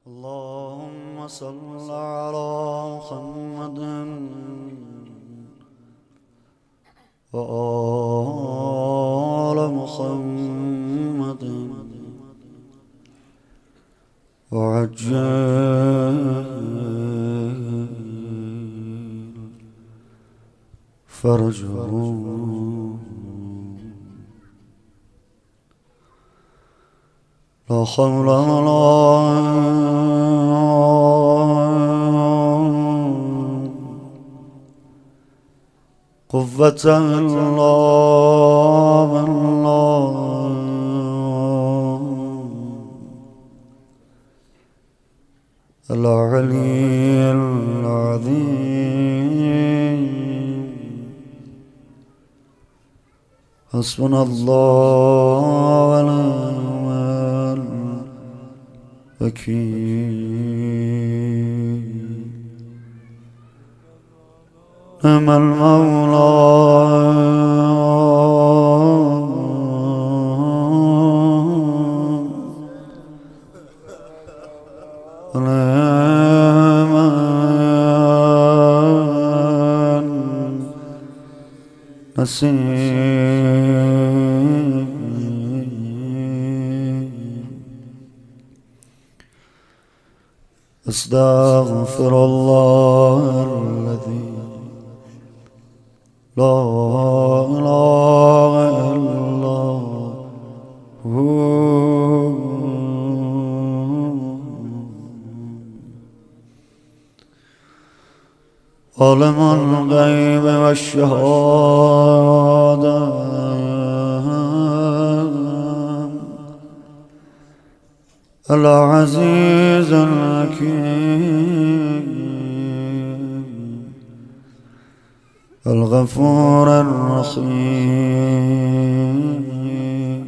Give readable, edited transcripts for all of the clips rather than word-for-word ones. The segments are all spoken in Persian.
اللهم صل على محمد وآل محمد وعجل فرجهم. لا حول ولا قوة إلا بالله العلي العظيم. حسبنا الله ونعم الوكيل. نعم المولى ونعم النصير. أستغفر الله الذي لا إله إلا هو عالم الغيب والشهادة العزيز الحكيم الغفور الرحيم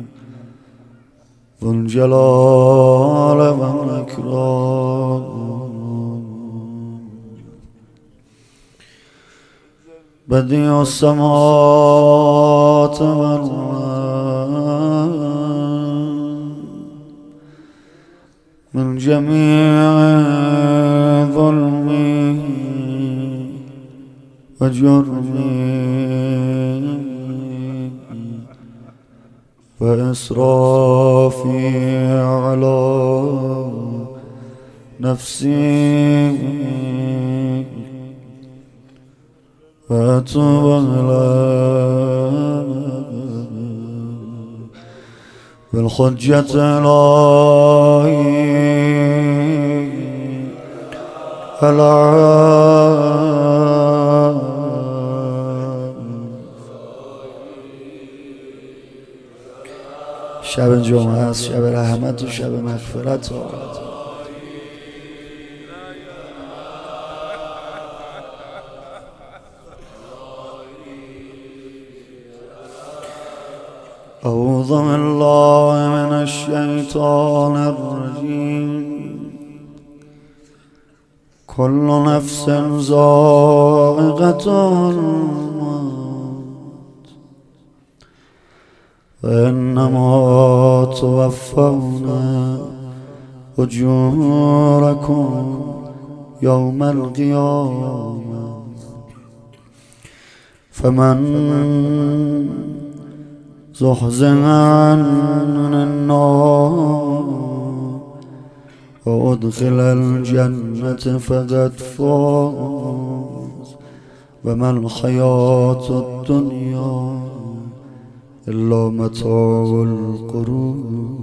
ذو الجلال والإكرام. بديع السماوات والأرض من جميع ظلمه وجرمي وإسرافي على نفسي وأتوب إليه بالحجة إلهي شب جمعه است، شب رحمت و شب مغفرت. أعوذ بالله من الشيطان الرجيم. كل نفس ذائقة الموت وإنما توفون أجوركم يوم القيامة. فمن زحزح عن النار وأدخل الجنة فقد فاز وما الحياة الدنيا إلا متاع الغرور.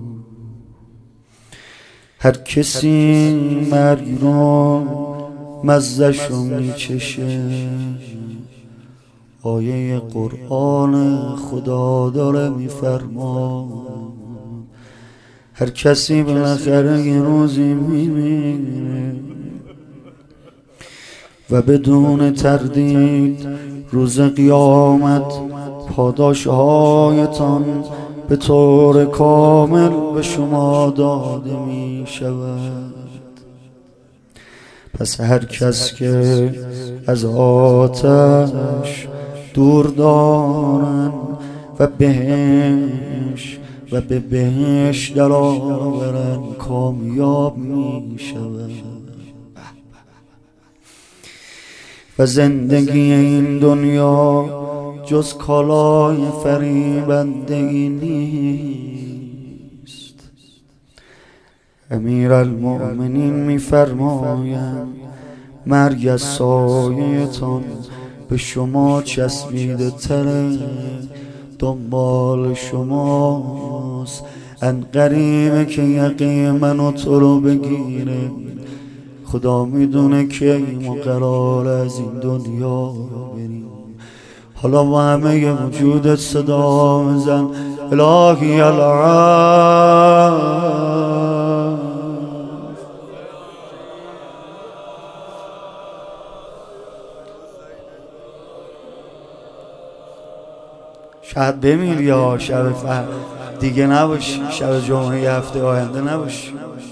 هر کسی مرگ رو مزه‌شو میچشه. آیه قرآن خدا داره میفرما هر کسی بالاخره یه روزی میمیره و بدون تردید روز قیامت پاداشهایتان به طور کامل به شما داده می شود. پس هر کس که از آتش دور دارن و بهش و به بهشت در آورن کامیاب می شود. و زندگی این دنیا جز کالای فریبندگی نیست. امیرالمؤمنین می‌فرمایند مرگ از سایه‌تان به شما چسبیده تره، دنبال شماست. ان قریبه که یقین من و تو رو بگیره. خدا میدونه که ما قرار از این دنیا بریم. حالا با همه وجودت صدا بزن الهی العالم. شاید بمیر یا شب دیگه نباش، شب جمعه هفته آینده نباش.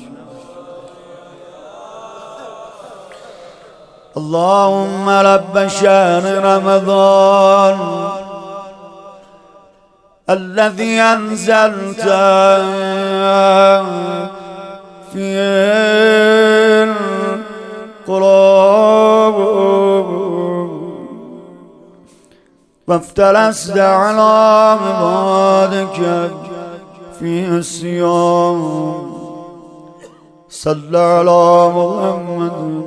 اللهم رب شهر رمضان الذي أنزلت فيه القلوب وافترست على عبادك فيه الصيام صل على محمد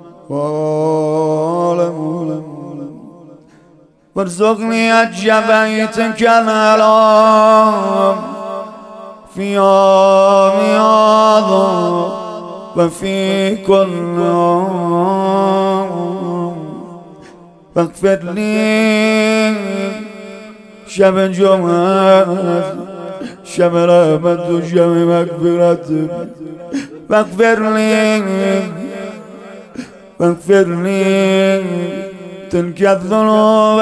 وارزقني حج بيتك الحرام في يوم هذا وفي كل يوم واغفر لي شب جمعة شب رحمت و شب مغفرت واغفر لي تلك الذنوب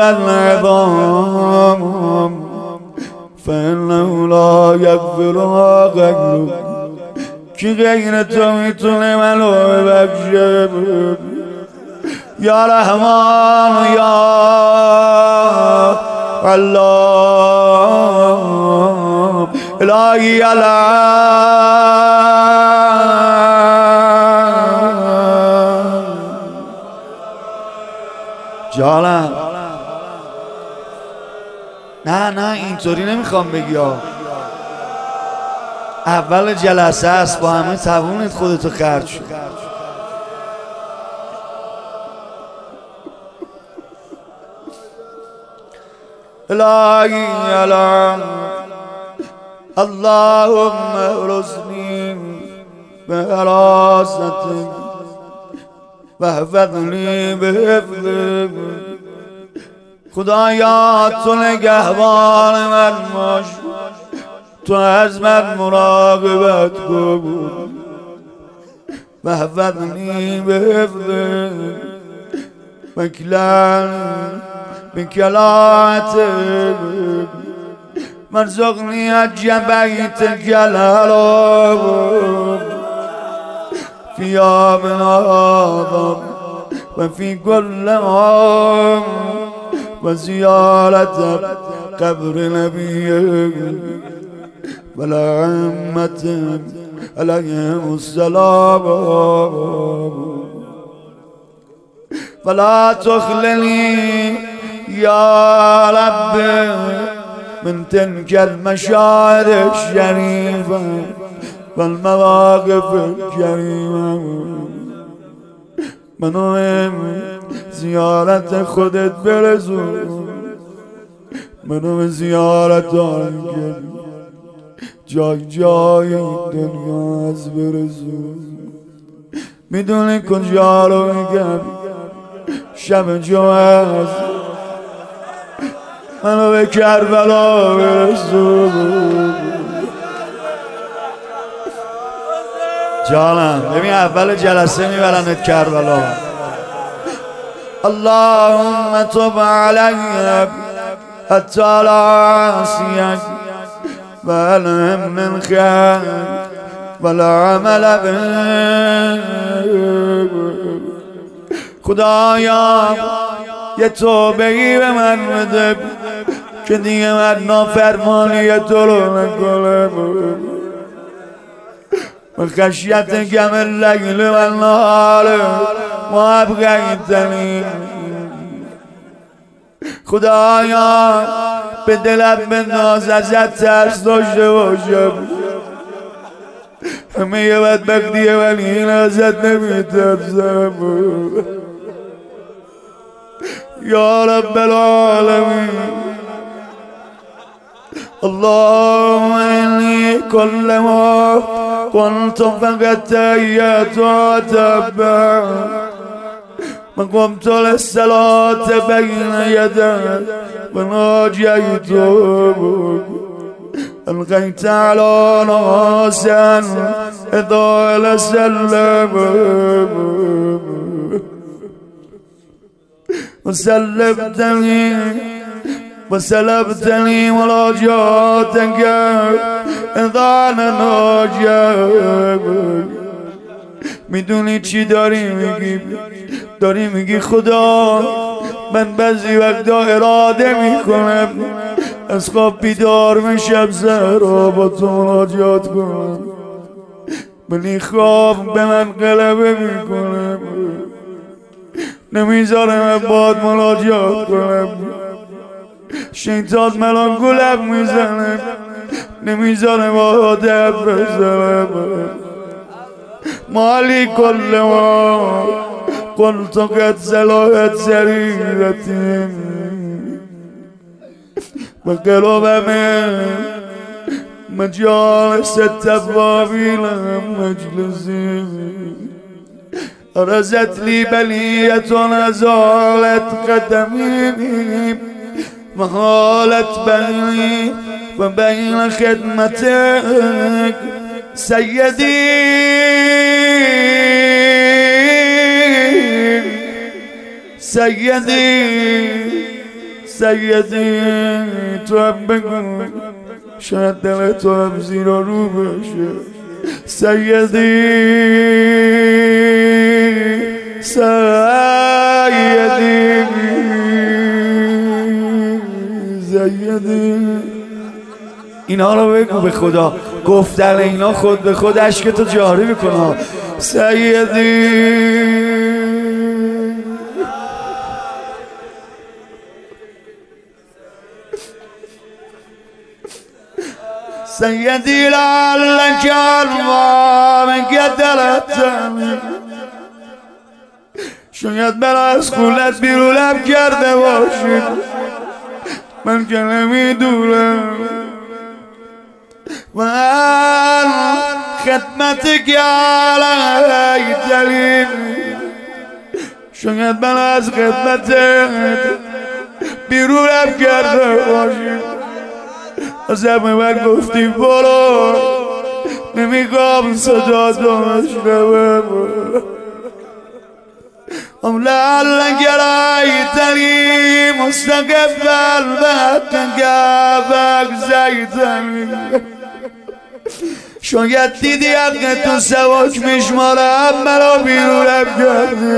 العظام فإنه لا يغفرها غيرك. کی غیر تو میتونه منو ببخشه؟ یا رحمان یا الله الهی جانم. نه اینطوری نمیخوام بگی ها. اول جلسه است، با همه توانت خودتو خرج شد. الهی الان اللهم ارزقنی بحراستك واحفظنی بحفظك. خدایا تو نگهبان من باش، تو از من مراقبت کن. واحفظنی بحفظك واکلن بکلاتك وارزقنی حج بیتک الحرام في يوم هذا وفي كل عام وزيارة قبر نبيك والأئمة عليهم السلام فلا تخلني يا رب من تلك المشاعر الشريفة والمواقف الكريمة. منو زیارت خودت برسون، منو زیارت آنکه جای دنیا از برسون. میدونی کجا رو میگم؟ شب جمعه هست، منو به کربلا برسون. جانم ببین اول جلسه میبرنت کربلا. اللهم تب علی حتی لا عصیک و الهم من خیر و لا عمل به. خدایا یه توبه‌ای به من بده که دیگه من نافرمانی تو رو نکنم و خشیت گم اللیل و النهار محبقیتنی. خدایا به دلم بنداز ازت ترس داشته باشم، همه یه بدبختیه ولی این ازت نمیترسم یا رب العالمین. اللهم انی کل ما قلت فقط تحیت و تبع و قمت للصلاة بین یدک و ناجیت القیت علی ناسا اذا لسلم وسلبتني مراجعتك اذا انا ناجم. میدونی چی داری میگی؟ داری میگی خدا من بعضی وقتا اراده میکنم از خواب بیدار میشم زهرا با تو مناجات کنم، ولی خواب به من غلبه میکنم، نمیذاره من باید مناجات کنم. شیطان ملان گلب میزنه، نمیذاره با دب بزنم. مالی کل ما قلت قد زلاحت سریرتی و قلوبم مجالس التوابین مجلسی. رزت لی بلیت نزالت قدمی محالت بینی و بین خدمتک سیدی سیدی. تو هم بگو شاید دل تو هم زیر و رو بشه. سیدی اینا رو بگو به خدا. گفتن اینا خود به خود اشک تو جاری میکنه. سیدی لعلک اربابک دلتنی. شاید من از خونت بیرونم کرده باشید، من که نمیدونم. من خدمتک علیتنی، شاید من از خدمتت بیرونم کرده باشید. از همه من گفتی برو، نمیگم صدا تو بشنوم. لعلک رأیتنی مستقبل بحقک فاگزیتنی. شاید دیدی حق تو سواک میشمارم منو بیرونم کردی.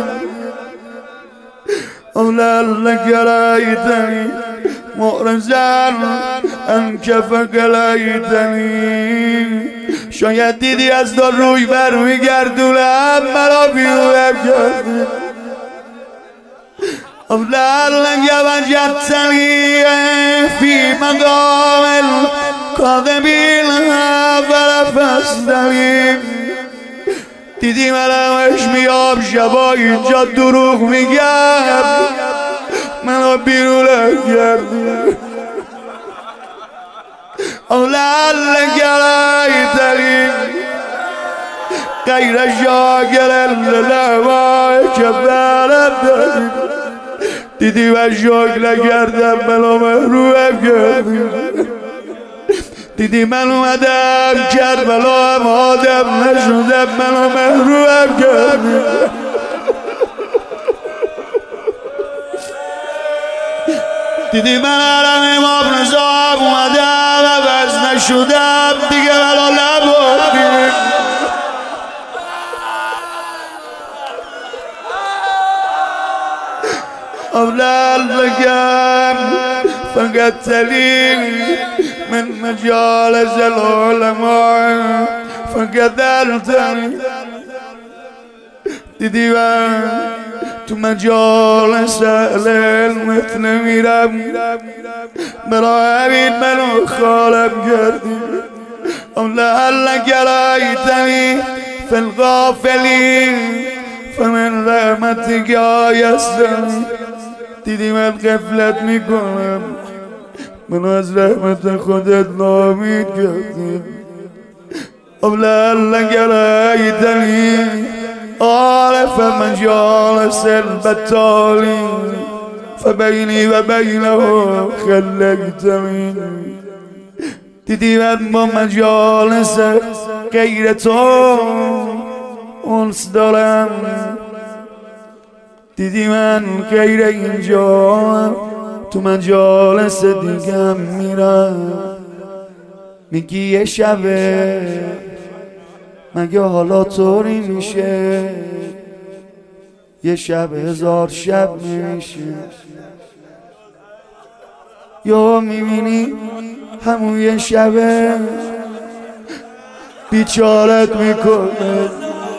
لعلک رأیتنی معرضا انک فقلیتنی. شاید دیدی از دار روی بر میگردونم منو بیرونم کردی. لعلک وجدتنی فی مقام الکاذبین فرفضتنی. دیدی منمش میام شبا اینجا دروغ میگم منو بیرونم کردی. لعلک رأیتنی غیر شاکر لنعمائک فردنی. دیدی من شکر نکردم منو محروم کردی. دیدی من اومدم کربلا هم آدم نشدم منو محروم کردی. دیدی من حرم امام رضا اومدم عوض نشدم دیگه منو نبردی. لعلک فقدتني من مجالس العلماء فقدرتني دیدی من تو مجالس اهل علمت نمیرم برای همین منو خالم کردی لعلك رأيتني في الغافلين فمن رحمتك آیستنی دیدی من غفلت میکنم منو از رحمت خودت ناامید کردی لعلك رأيتني عارف مجالس البطالين فبيني وبينه خليتني دیدی من با مجالس غیر تو انس دارم دیدی من غیر اینجا تو مجالس دیگم میرم میگی یه شبه مگه حالا طوری میشه یه شب هزار شب میشه یا میبینی همون یه شبه بیچارت میکنه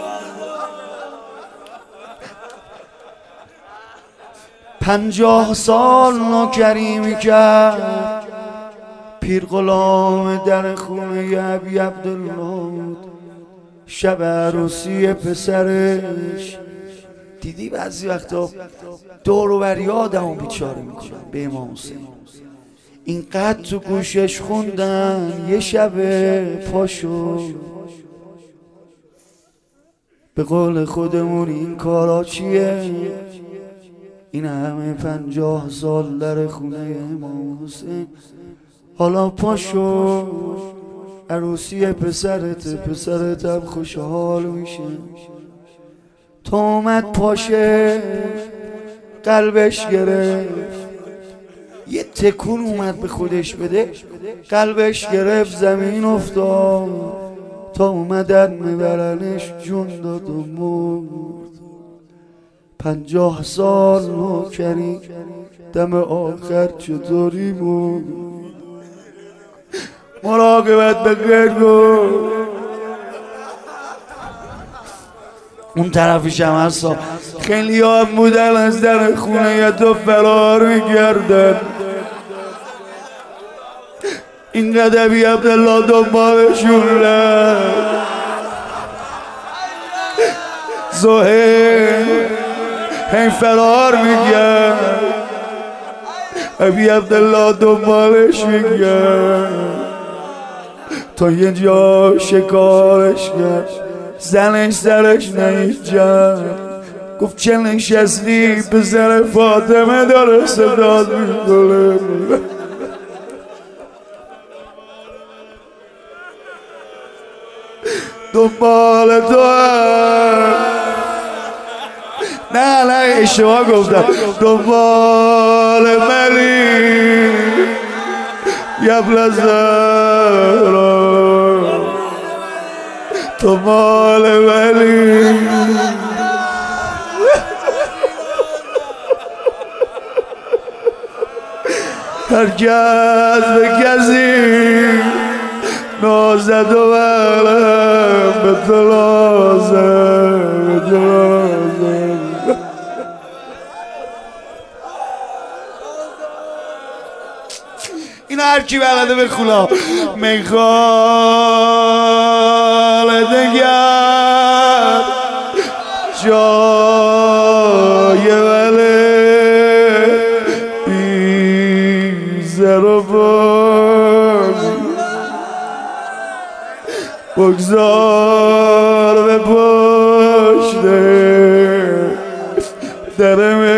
50 سال نوکری میکرد پیر غلام در خونه ابی عبدالله شب عروسی پسرش دیدی بعضی وقتا دور و بر آدمو بیچاره میکنن به امام حسین اینقدر تو گوشش خوندن یه شب پاشو به قول خودمون این کارا چیه این همه 50 سال در خونه امام حسین حالا پاشو عروسی پسرت هم خوشحال میشه تا اومد پاشه قلبش گرفت یه تکون اومد به خودش بده قلبش گرفت زمین افتاد تا اومدن میبرنش جون داد و مرد 50 سال نوکری دم آخر چطوری بود مراقبت بگیر کن اون طرفش هم هستا خیلی ها بودن از در خونه یا تو فرار میگردن این قدبی عبدالله دنبالشون رفت زهیر هی فرار میگرد ابی عبدالله دنبالش میگرد تا یه جا شکارش کرد زنش سرش نیجد گفت چه نشستی پسر فاطمه داره صداد میکنه دنبال تو نه اشتباه گفتم دنبال منی یبل زهرا دنبال منی هرکس به کسی نازد و برم به تو لازم این هرکی بلده به خلا میخوال دگر جای وله بیزر و بگذار به پشت در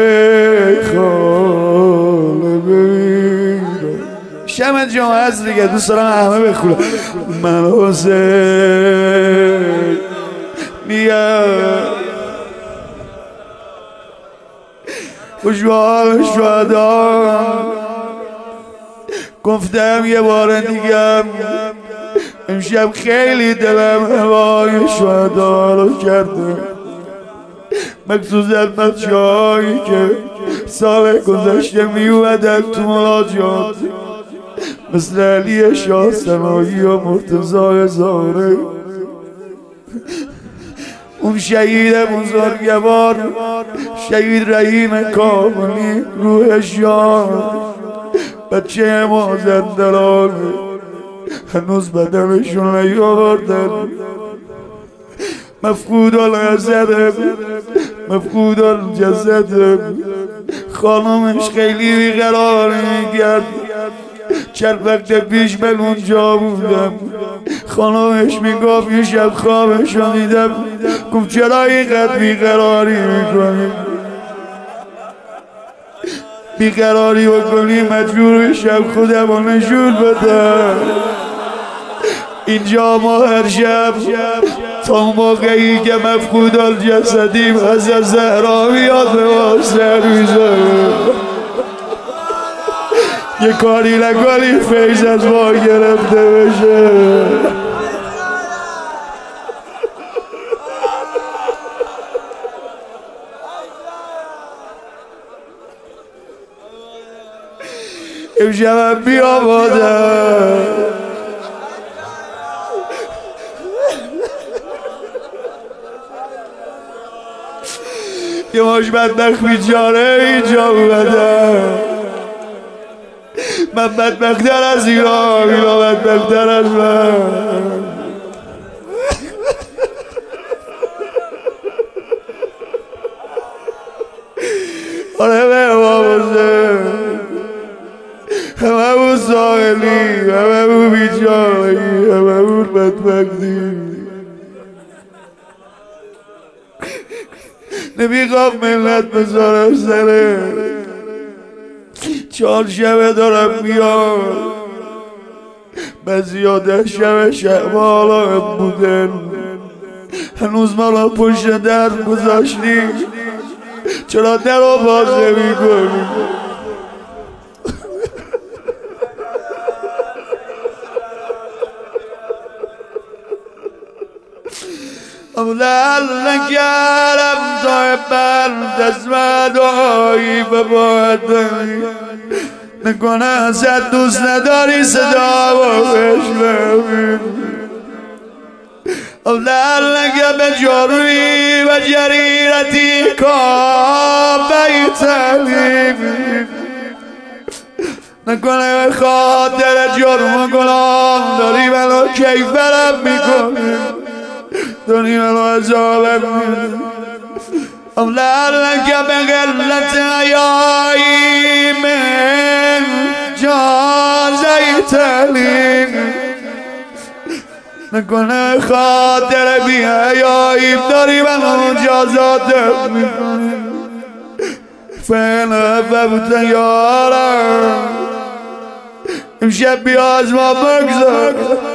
میخانه ببینم شمت جمعه هست دیگه دوست دارم همه بخونم من حسین نیم خوشبال شهدا گفتم یه بار دیگم امشب خیلی دلم هوای شهدا رو کرده مخصوصا بچه‌هایی که سال گذشته میومدن تو مناجات مثل علی شاه سنایی و مرتضی هزاره، اون شهید بزرگوار شهید رحیم کاملی روحش یاد، بچه مازندران هنوز بدنشون نیاوردن، مفقود الجسد مفقود الجسد. خانمش خیلی بیقرار میگرد، چند وقت پیش من اونجا بودم، خانمش میگفت یه شب خوابش رو دیدم، گفت چرا اینقدر بیقراری میکنی؟ بیقراری بکنی مجبور میشم خودم رو نشون بدم. اینجا ما هر شب تا موقعی که مفقود الجسدیم حضرت زهرا میاد به ما سر میزنه، یه کاری نکنی فیض از ما گرفته بشه. امشبم بیامادم یه ماش بدبخت بیچاره اینجا اومدم، من بدبخت‌تر از اینا بدبخت‌تر از من. آره به بابازه همه اون ساحلی، همه اون بیچاره‌ای، همه اون بدبختی. نمیخوام ملت بذارم سره، 4 شبه دارم میاد، بعضی ها 10 شبه شعبان بودن، هنوز ما پشت در گذاشتی، چرا در رو باز نمی کنی؟ اولال نگرم تا بر دست و دعایی ببادی، نکنه ازت دوست نداری صدا و بشنوی. اولال نگه به جروی و جریرتی کابه تعلیمی، نکنه خاطر جرم و گناه داری منو کیفرم میکنی، داری منو عذابم میدی. اولاد که به غلط حیایی من جازه تعلیم، نکنه خاطر بی حیایی داری منو جازاتم میکنی. فعلا ببوتا یارم امشب بیا از ما بگذار،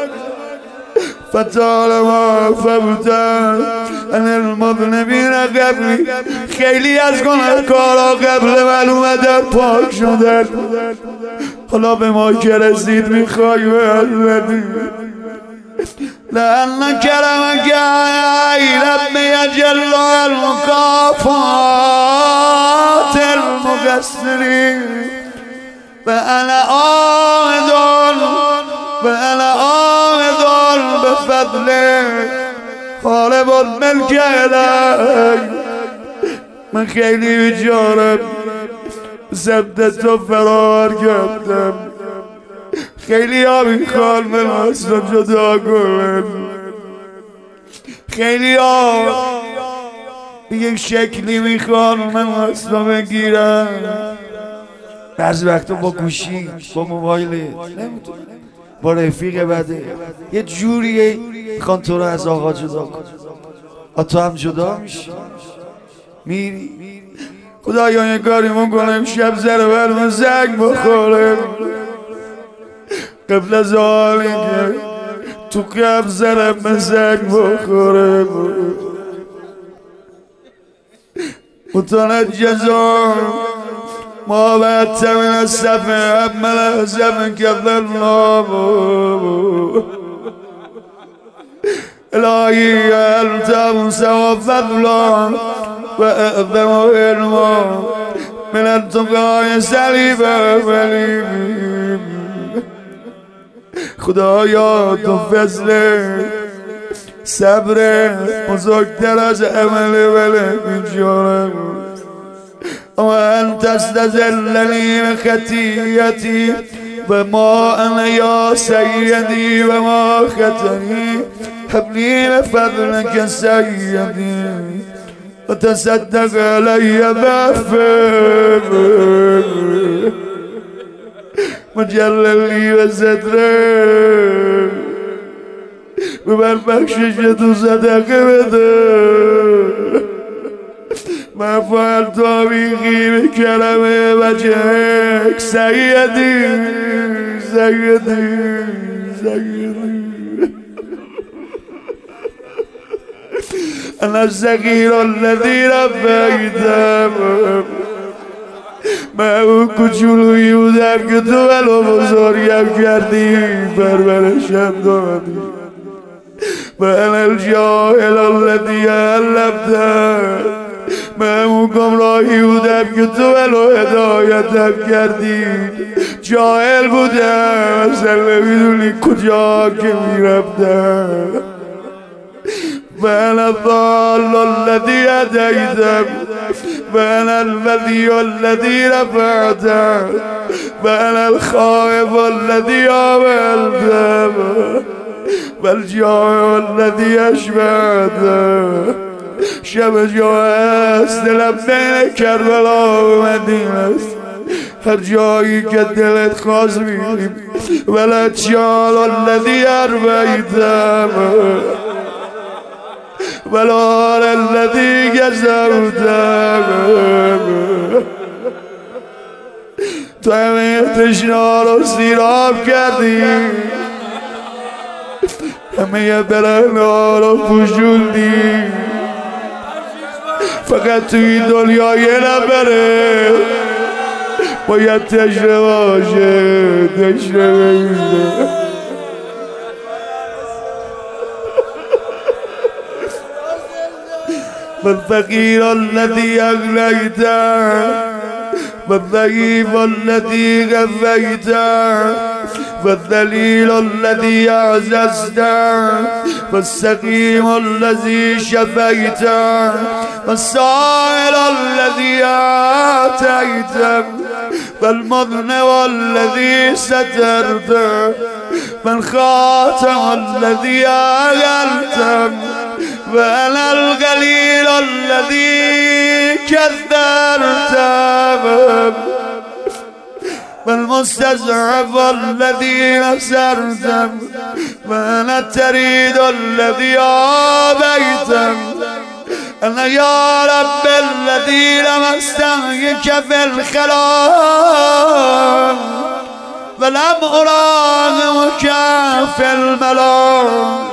فتال ما فبتن ان المذنبین قبلی، خیلی از گناهکارا قبل من اومدن پاک شدن، حالا به ما که رسید میخوای بدی. لأن کرمک ای رب جل المکافات المقصرین و انا آهدان و انا آهدان بفضل خالب الملک الی. من خیلی بیچارم، سمت تو فرار کردم، خیلی ها میخوان من اصلا جدا کنن، خیلی ها به یک شکلی میخوان من اصلا بگیرن، بعضی وقتا با گوشی با موبایل با رفیق بده یه جوریه میخوان تو رو از آقا جدا کن، تو هم جدا میشی میری. خدایا یه کاری میکنم شب زر برم زنگ بخورم، قبل از حالی که تو قبل زرم به زنگ بخورم، متنجزا ما بعدت من السفه أمل أهزم كذا النار. إلهي أنت منسى وفضلا وأعظم علما من التقای صلیب ولیم. خدایا تو فضل صبر بزرگتر از عمل ولیم جانم. وأن تستذلني بخطيئتي وما أنا يا سيدي وما خطئي. هب لي بفضلك سيدي وتصدق علي بفضلك وجلل لي وسترك وبر بخشش تو صدقه بده. ما فعلت بيغي بكرم وجهك سيدي سيدي سيدي. أنا الصغير الذي ربيته ما او کوچولویی بودم که تو منو بزرگم کردی پرورشم دادی. وأنا الجاهل الذي علمته من اون گمراهی بودم که تو منو هدایتم کردی. جاهل بودم اصلا نمیدونی کجا که میرفتم. وأنا الضال الذي هديتم وأنا الولي الذي رفعتم وأنا الخائف الذي عملتم والجائع الذي أشبعتم. شب جا هست دلم بین کربلا و مدینه است. هر جایی که دلت خواست میریم. والأجيال الذي أربيتم والآل الذي جزوتم. تو همه تشنا رو سیراب کردی. همه برهنا رو پوشوندی. فقط توی دنیا یه نفره باید تشنه باشه. تشنه بگیره. والفقير الذي أغنيته والضعيف الذي غفيته والذليل الذي أعززته والسقيم الذي شفيته والسائل الذي آتيته والمذنب الذي سترته والخاتم الذي أغلته وأنا القليل الذي كذرته والمستضعف الذي نصرته وأنا التريد الذي آبيته. أنا يا رب الذي لم أستحيك في الخلام ولم أراهمك في الملام.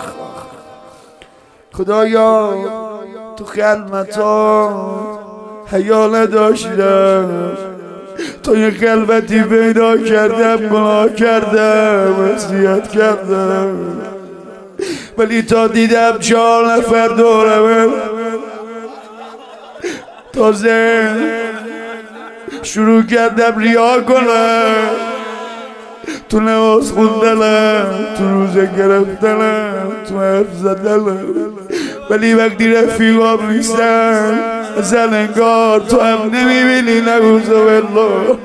خدایا تو خلوتات حیا نداشتم. تو یه خلوتی پیدا کردم گناه کردم معصیت کردم. ولی تا دیدم 4 نفر دورمه تازه شروع کردم ریا کنم. تو نماز خوندنم، تو روزه گرفتنم، تو حرف زدنم. ولی وقتی رفیقام نیستن اصلا انگار تو هم نمیبینی. نعوذ بالله.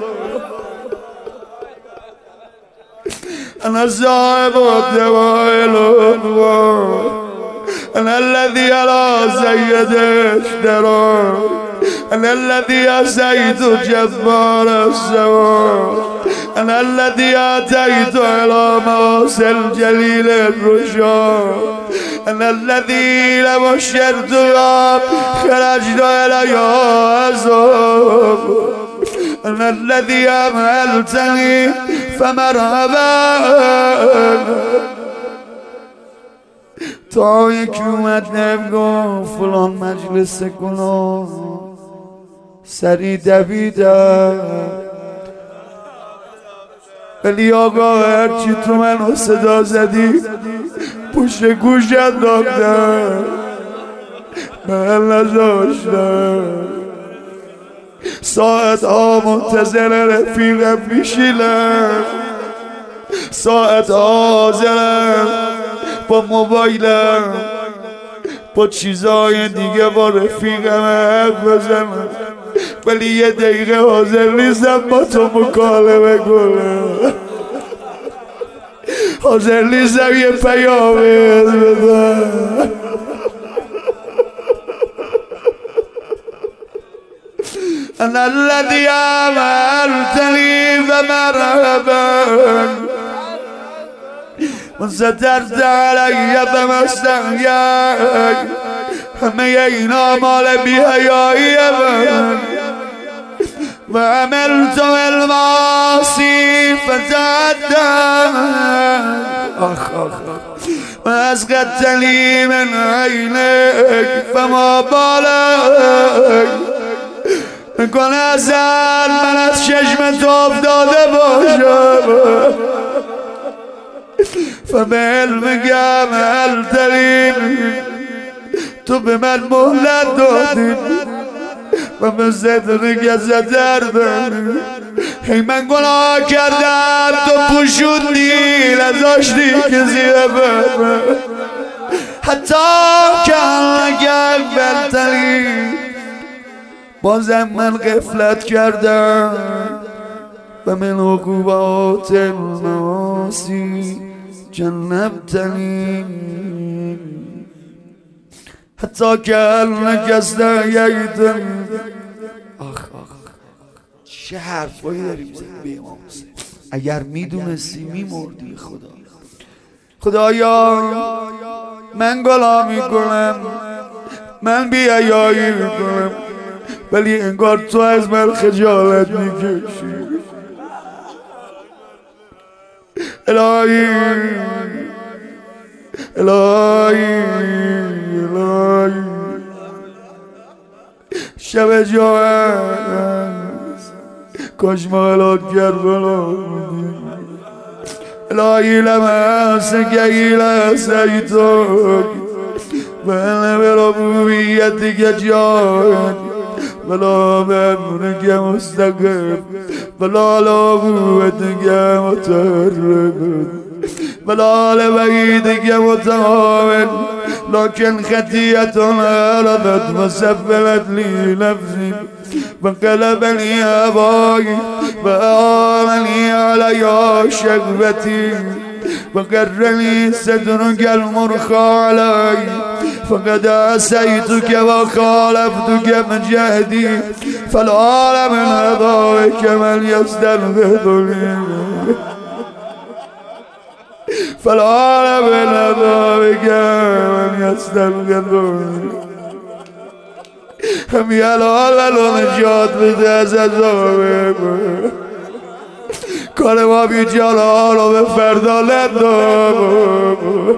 أنا صاحب الدواء الأنوار أنا الذي على سيد اشترى أنا الذي أسيت جبار السماء أنا الذي أتيت على موسى الجليل الرشاد أنا الذي لبشرتها خرجت إلى عذاب أنا الذي أمهلتني فمرحبا. تا یکی اومد گفت فلان مجلس کنم سری دویدم. ولی آقا هرچی تو منو صدا زدی پشت گوش انداختم. من نذاشتم ساعت ها منتظر رفیقم میشینم، ساعت ها حاضرم با موبایلم با چیزای دیگه با رفیقم حرف بزنم، ولی یه دقیقه حاضر نیستم با تو مکالمه کنم، حاضر نیستم یه پیام بدم. أنا الذي أمرتني فمرحبا وسترت علي فما استحياك همه اینا مال بی‌حیایی من وعملت المعاصی فتعدى وأسقطتني من عينك فما بالك نکنه ازن من از چشمت افتاده باشم فبه علمک عملتنی تو به من مهلت دادی و به صدقک سترتنی هی من گناه کردم تو پوشوندی نذاشتی کسی بفهمه حتی که عملتنی بازم من غفلت کردم و من عقوبات المعاصی جنبتنی حتی که انک استحییتنی. آخ چه حرفایی داری میزنی به امام حسین؟ اگر میدونستی میمردی. خدایا من غلامی کنم، من بی‌حیایی میکنم، ولی انگار تو از من خجالت میکشی. الهی الهی الهی شب جاست کاش ما الهات کربلا بودیم. الهی لمسک الى سیدک و بربوبیتک جاءت ولا بأمرك مستقر ولا لقوتك متهرب ولا لبعيدك متهاون لكن خطيئتنا رضت وسبلت لي نفسي وقلبني أباي وأعانني علي شقبتي وقرني صدرك المرخى علي فقد عصيتك وخالفتك من جهدي فلا من هضائك من يستنقذني فلا من هضائك من يستنقذني هم یلال ولو نجات بده از عذابه کار ما بی جلال و به فردا ندام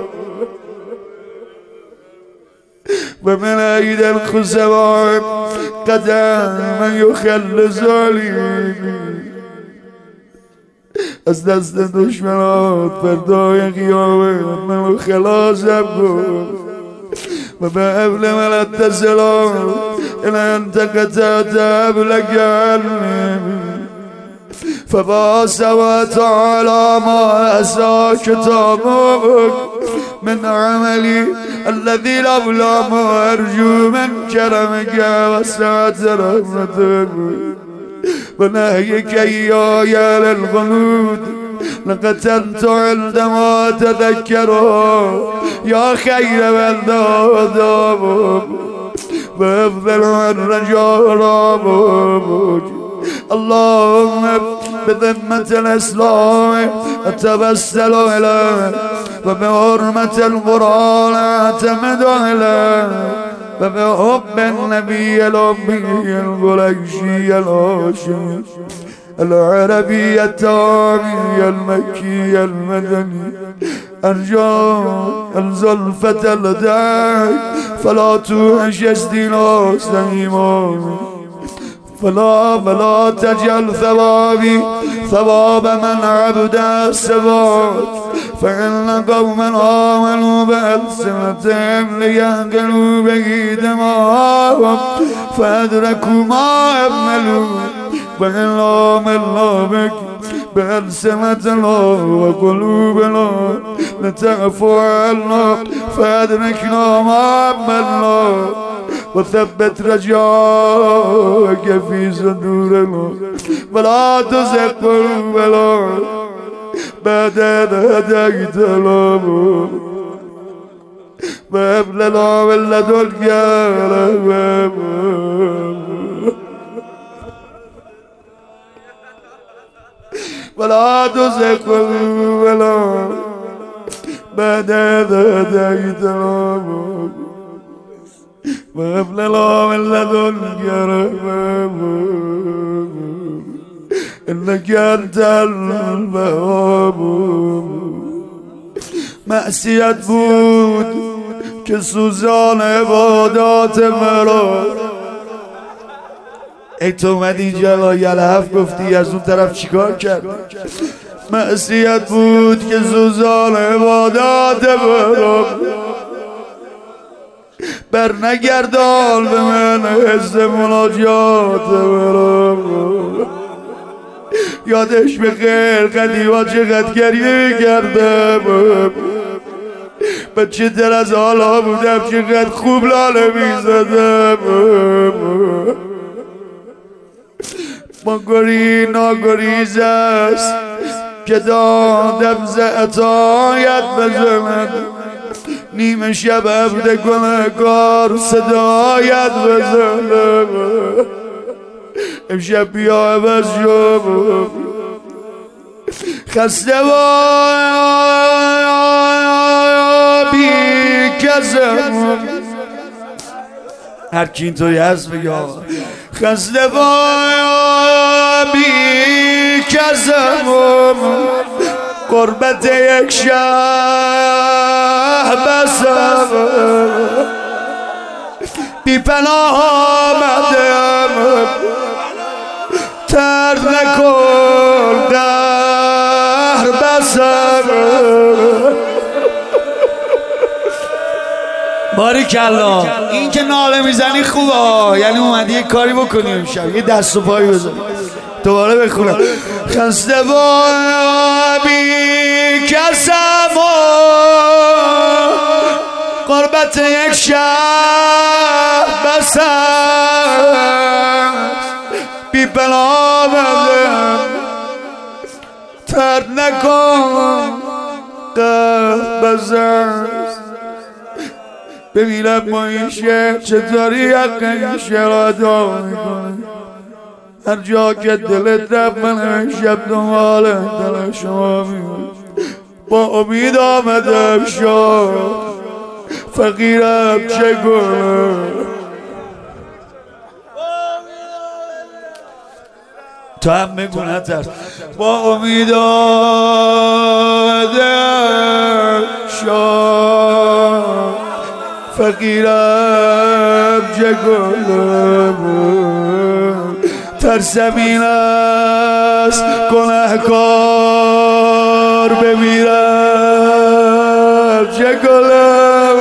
و من عید الخزوان قدم من یخل ظالم از دست دشمنات فردای قیامت من خلاصم کن و به حبل من اتصلام ان انت قطعت حبلک عنی فباس وتعالى ما أسى كتابك من عملي الذي لولا ما أرجو من كرمك وسعة رحمتك ونهيك إياي على الغنود لقتلت عندما تذكره يا خير من دادم وأفضل من رجاء رامك اللهم بذمة الإسلام أتوسل إليك وبحرمة القرآن أعتمد إليك وبحب النبي الأمي القريشي الهاشمي العربي التامي المكي المدني أرجو الزلفة لديك فلا توحش استناس إيماني فلا تجعل ثوابي ثواب من عبد سواك فإن قوما آمنوا بألسنتهم ليعقلوا به دماءهم فأدركوا ما أملوا وإن آمنا بك بألسنتنا وقلوبنا لتعفو عنا فأدركنا ما أملنا وثبت رجاءك في صدورنا ولا تزغ قلوبنا بعد إذ هديتنا وهب لنا من لدنك رحمة ولا تزغ قلوبنا بعد إذ هديتنا وهب لنا من لدنك رحمة إنك أنت الوهاب. معصیت بود که سوزان عبادات مرا. ای تو اومدی اینجا یلحف گفتی از اون طرف چیکار کرد؟ معصیت بود که سوزان عبادات مرا بر نگردان به من حس مناجات مرا. یادش بخیر قدیما چقدر گریه میکردم بچه در از حالا بودم چقدر خوب لاله میزدم ما ناگریز است که دادم ز عطایت بزند نیمه شب عبد گنه‌گار صدایت بزنم امشب بیا عوض شو خسته و بی کسم هر کی اینطوری هست بگه خسته و بی کسم قربت یک شب بسم بی پناه آمدم ترد نکن در بسم باریکلا. این که ناله میزنی خوبه یعنی اومدی یه کاری بکنی امشب یه دست و پایی بزنی. دوباره بخونم خسته و بی کسم قربت یک شب بسم بی پناه آمدم ترد نکن قلب بزن ببینم ما این شهر چطوری حق این شهر ادا میکنه. هر جا که دلت رفت من شب دنبال دل شما میمونم با امید آمدم شاد فقیرم چه کنم تو هم بگو نترس با امید آمدم شاد فقیرم چه کنم ترسم این است گنه‌کار بمیرم چه کنم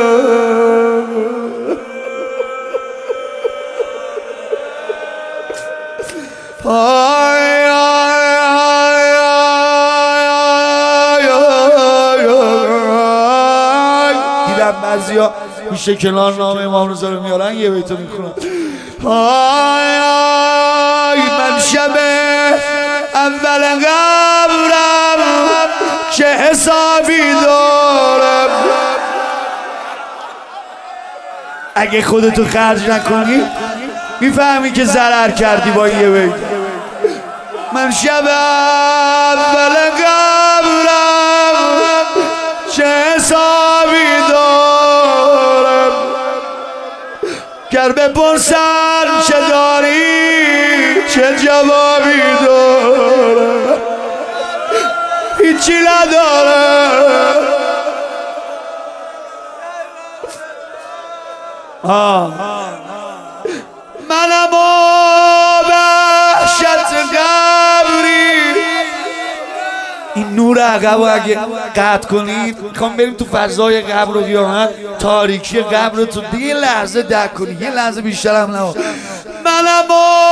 دیدم بعضیا میشه کنار نام امام رضا رو میارن یه بیتو میخونن من شب اول قبرم چه حسابی دارم اگه خودتو خرج نکنی میفهمی که ضرر کردی با یه بیت. من شب اول قبرم چه حسابی دارم گر بپرسن چه داری چه جوابی دارم هیچی ندارم. منم وحشت قبری این نور نور عقب و اگه قطع کنید میخوام بریم تو فضای قبر و قیامت، تاریکی قبر رو تو یه لحظه درک کنید، یه لحظه بیشتر هم نه. منم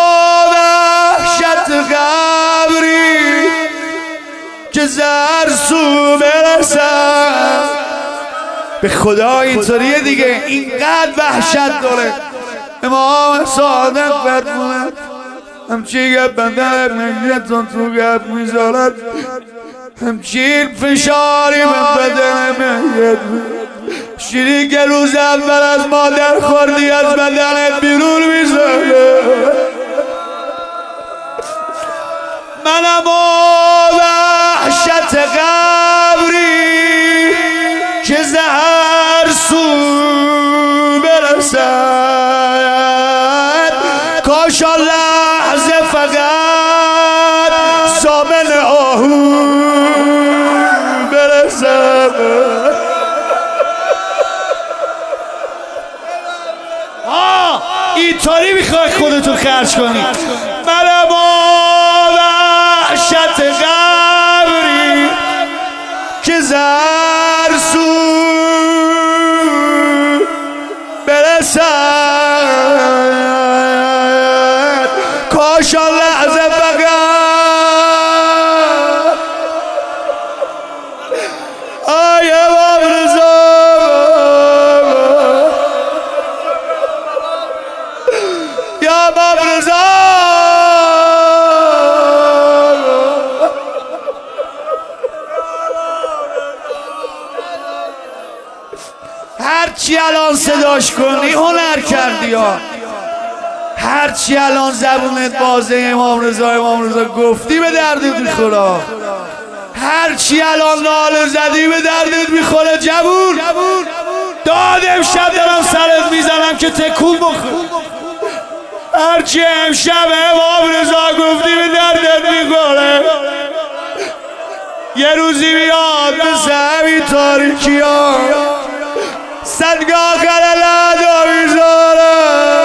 وحشت قبری که زرسو برسم. به خدا اینطوریه دیگه، اینقدر وحشت داره. امام صادق فرمود همچی گپ بندر نگیتون تو گپ میذارد، همچین فشاری به بدن میگید. شیری که روز اول از مادر خوردی از بدنت بیرون میذاره. منم وحشت قبری که زهر سو برسد، کاش لحظه فقط زامن آهو برسد. اینطوری میخوای خودتون خرج کنی. منم وحشت قبری که زهر سو برسد، کاش لحظه فقط آی امام رضا یا امام رضا هرچی الان صداش کنی هنر کردی ها، هرچی الان زبونت بازه امام رضا گفتی به دردت میخوره، هرچی الان ناله زدی به دردت میخوره. جبور داد امشب دارم سرت میزنم که تکون بخور. هرچی امشب امام رضا گفتی به دردت میخوره، یه روزی میاد مثل همین تاریکی ها سنگ آخر لعدا میذاره.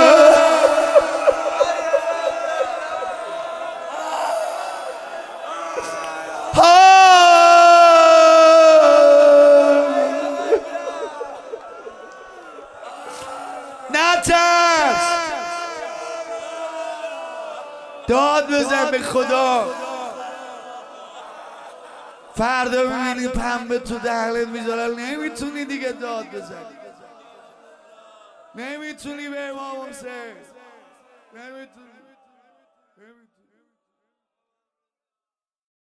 نترس، داد بزن به خدا. فردا میبینی پنبه تو دهنت میذارن، نمیتونی دیگه داد بزنی، نمیتونی به امام حسین، نمیتونی.